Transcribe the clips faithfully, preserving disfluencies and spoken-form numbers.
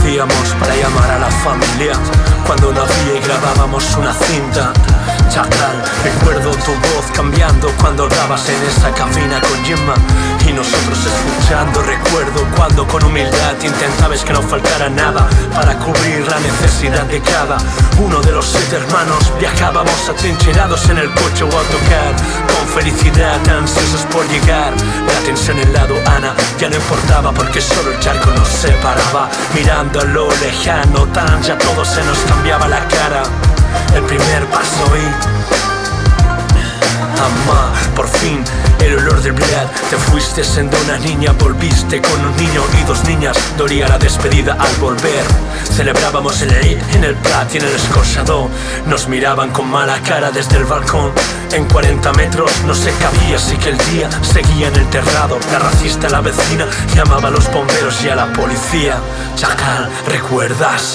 hacíamos para llamar a la familia cuando no había y grabábamos una cinta. Chacal, recuerdo tu voz cambiando cuando dabas en esa cabina con Gemma y nosotros escuchando. Recuerdo cuando con humildad intentabas que no faltara nada para cubrir la necesidad de cada uno de los siete hermanos. Viajábamos atrincherados en el coche o autocar, con felicidad, ansiosos por llegar. La tensión en la aduana ya no importaba porque solo el charco nos separaba. Mirando a lo lejano, tan ya todo se nos cambiaba la cara. El primer paso y... Amá, por fin, el olor del bled. Te fuiste siendo una niña, volviste con un niño y dos niñas. Dolía la despedida al volver. Celebrábamos el Eid en el Prat y en el Escorxador. Nos miraban con mala cara desde el balcón. En cuarenta metros no se cabía, así que el día seguía en el terrado. La racista, la vecina, llamaba a los bomberos y a la policía. Chacal, ¿recuerdas?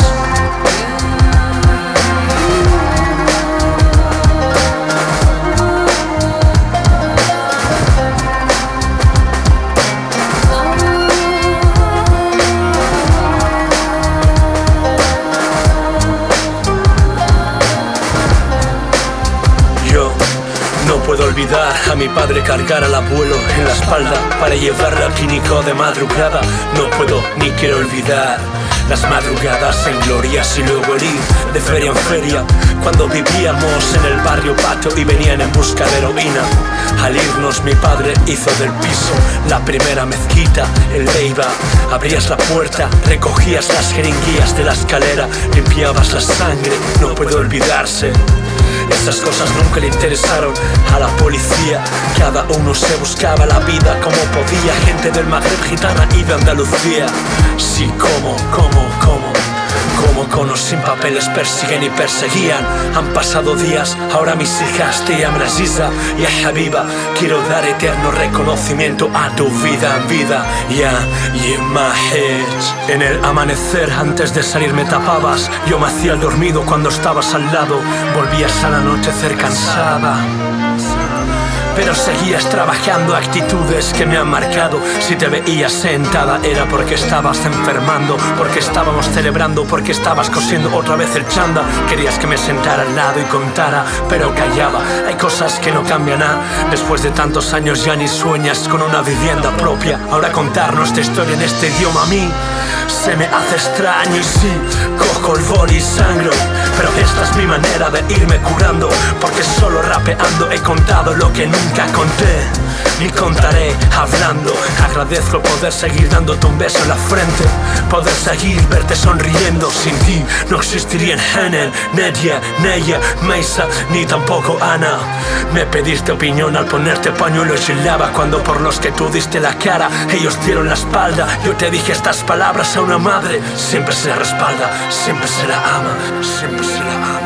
No puedo olvidar a mi padre cargar al abuelo en la espalda para llevarlo al clínico de madrugada. No puedo ni quiero olvidar las madrugadas en glorias y luego el ir de feria en feria cuando vivíamos en el barrio Pato y venían en busca de heroína. Al irnos mi padre hizo del piso la primera mezquita, el Leiva. Abrías la puerta, recogías las jeringuillas de la escalera, limpiabas la sangre. No puede olvidarse. Esas cosas nunca le interesaron a la policía. Cada uno se buscaba la vida como podía. Gente del Magreb, gitana y de Andalucía. Sí, como, como, como Como conos sin papeles persiguen y perseguían. Han pasado días, ahora mis hijas te llaman Aziza y a Habiba. Quiero dar eterno reconocimiento a tu vida en vida. Ya, Yemahej. En el amanecer, antes de salir me tapabas. Yo me hacía el dormido cuando estabas al lado. Volvías al anochecer cansada, pero seguías trabajando, actitudes que me han marcado. Si te veías sentada era porque estabas enfermando, porque estábamos celebrando, porque estabas cosiendo otra vez el chanda. Querías que me sentara al lado y contara, pero callaba. Hay cosas que no cambian nada. Después de tantos años ya ni sueñas con una vivienda propia. Ahora contar nuestra historia en este idioma a mí se me hace extraño y sí, cojo el boli y sangro. Pero esta es mi manera de irme curando, porque solo rapeando he contado lo que nunca conté ni contaré hablando. Agradezco poder seguir dándote un beso en la frente, poder seguir verte sonriendo. Sin ti no existirían Hanen, Nedia, Neya, Meisa, ni tampoco Ana. Me pediste opinión al ponerte pañuelos y lava, cuando por los que tú diste la cara ellos dieron la espalda. Yo te dije estas palabras a una madre: siempre se la respalda, siempre se la ama, siempre se la ama.